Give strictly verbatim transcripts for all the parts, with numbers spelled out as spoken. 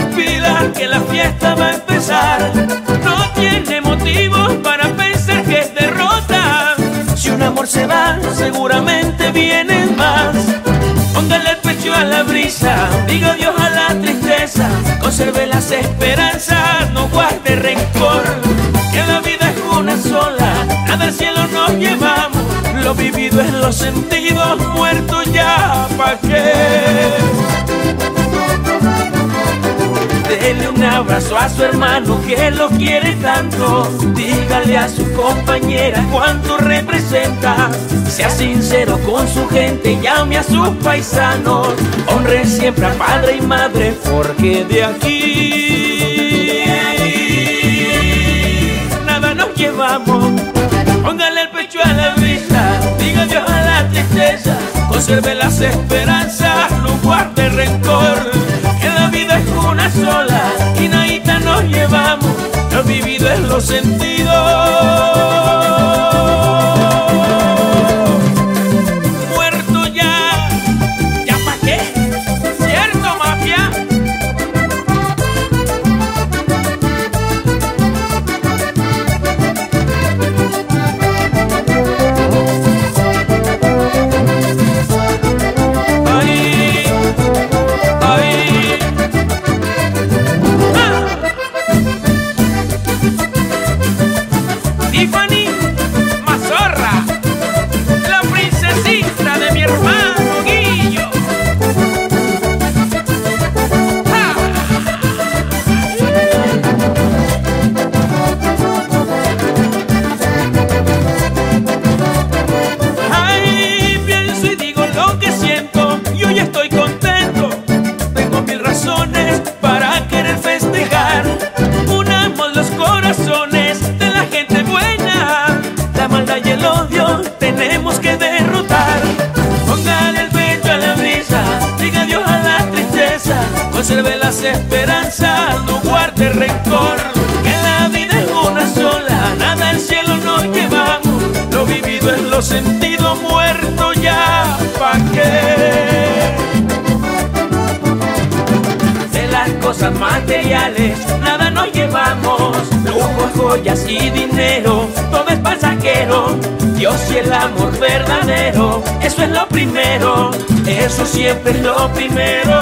despida, que la fiesta va a empezar. No tiene motivos para pensar que es derrota. Si un amor se va, seguramente vienen más. Póngale el pecho a la brisa, diga adiós a la tristeza, conserve las esperanzas, no guarde rencor. Que la vida es una sola, nada al cielo nos llevamos. Lo vivido es los sentidos, muerto ya, ¿pa' qué? Dele un abrazo a su hermano que lo quiere tanto. Dígale a su compañera cuánto representa. Sea sincero con su gente, llame a sus paisanos. Honre siempre a padre y madre, porque de aquí nada nos llevamos. Póngale el pecho a la brisa, diga adiós a la tristeza, conserve las esperanzas, no guarde rencor. Que la vida es una sola y nadita nos llevamos, lo vivido es lo sentido. Muerto ya, ¿ya pa' qué? ¿Cierto, mafia? Tiffany Mazorra, la princesita de mi hermano Guillo. ¡Ah! Ay, pienso y digo lo que siento, yo ya estoy contento. Tengo mil razones para querer festejar. Unamos los corazones de la gente buena, la maldad y el odio tenemos que derrotar. Póngale el pecho a la brisa, diga adiós a la tristeza, conserve las esperanzas, no guarde rencor. Que la vida es una sola, nada al cielo nos llevamos, lo vivido es lo sentido, muerto ya, ¿pa' qué? De las cosas materiales nada nos llevamos, lujos, joyas y dinero, todo es pasajero. Dios y el amor verdadero, eso es lo primero, eso siempre es lo primero.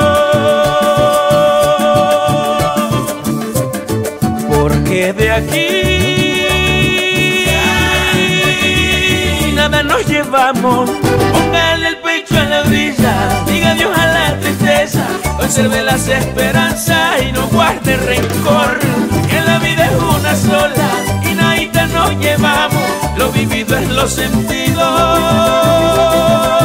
Porque de aquí nada nos llevamos. Póngale el pecho a la brisa, diga adiós a la tristeza, conserve las esperanzas y no guarde rencor. Que la vida es una sola y nadita nos llevamos, lo vivido es lo sentido.